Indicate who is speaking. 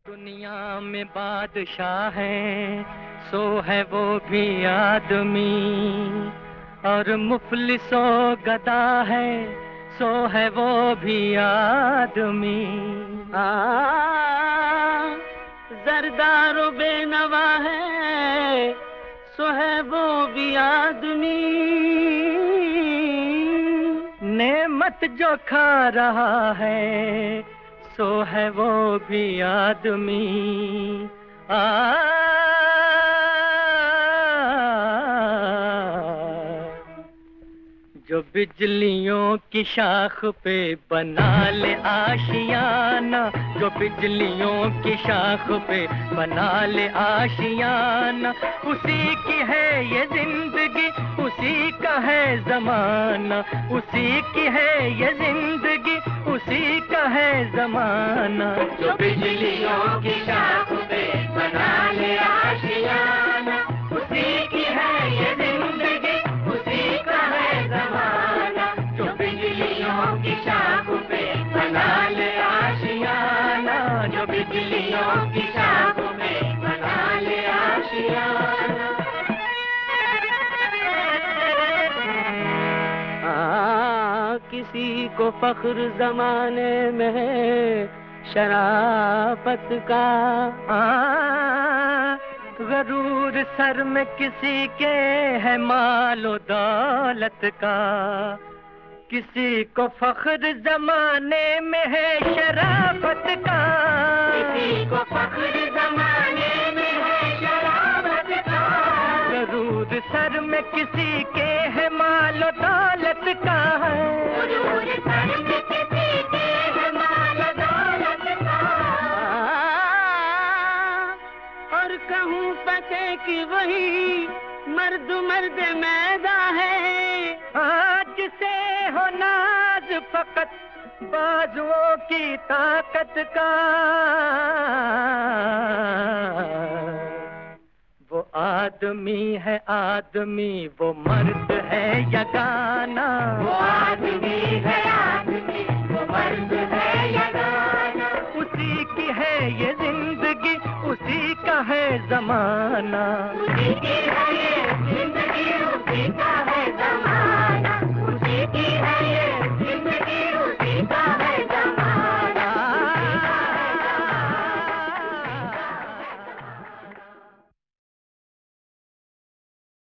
Speaker 1: दुनिया में बादशाह है, सो है वो भी आदमी, और मुफलिसो गदा है, सो है वो भी आदमी।
Speaker 2: जरदारो बेनवा है, सो है वो भी आदमी।
Speaker 1: नेमत जो खा रहा है, सो है वो भी आदमी। जो बिजलियों की शाख पे बना ले आशियाना, जो बिजलियों की शाख पे बना ले आशियाना, उसी की है ये जिंदगी, उसी का है जमाना, उसी की है ये जिंदगी, उसी का है जमाना।
Speaker 2: जो बिजलियों की शाख पे बना ले आशियाना, उसी की है ये जिंदगी, उसी का है जमाना। जो बिजलियों की शाख पे बना ले आशियाना, जो बिजलियों की शाख पे बना ले आशियाना। किसी को फख्र जमाने में है शराफत का,
Speaker 1: गरूर सर में किसी के है मालो दौलत का। किसी को फख्र जमाने में है शराफत का,
Speaker 2: किसी को फख्र जमाने में है शराफत का।
Speaker 1: गरूर सर में किसी के है मालो दौलत का,
Speaker 2: गरूर सर में किसी के है मालो दौलत का। और कहूँ पते कि वही मर्द मर्द मैदा है,
Speaker 1: जिसे हो नाज फकत बाजुओं की ताकत का। वो आदमी है आदमी, वो मर्द है यगाना।
Speaker 2: वो आदमी है आदमी, वो मर्द है यगाना।
Speaker 1: उसी की है ये जिंदगी, उसी का है जमाना।
Speaker 2: उसी की है ये जिंदगी, उसी का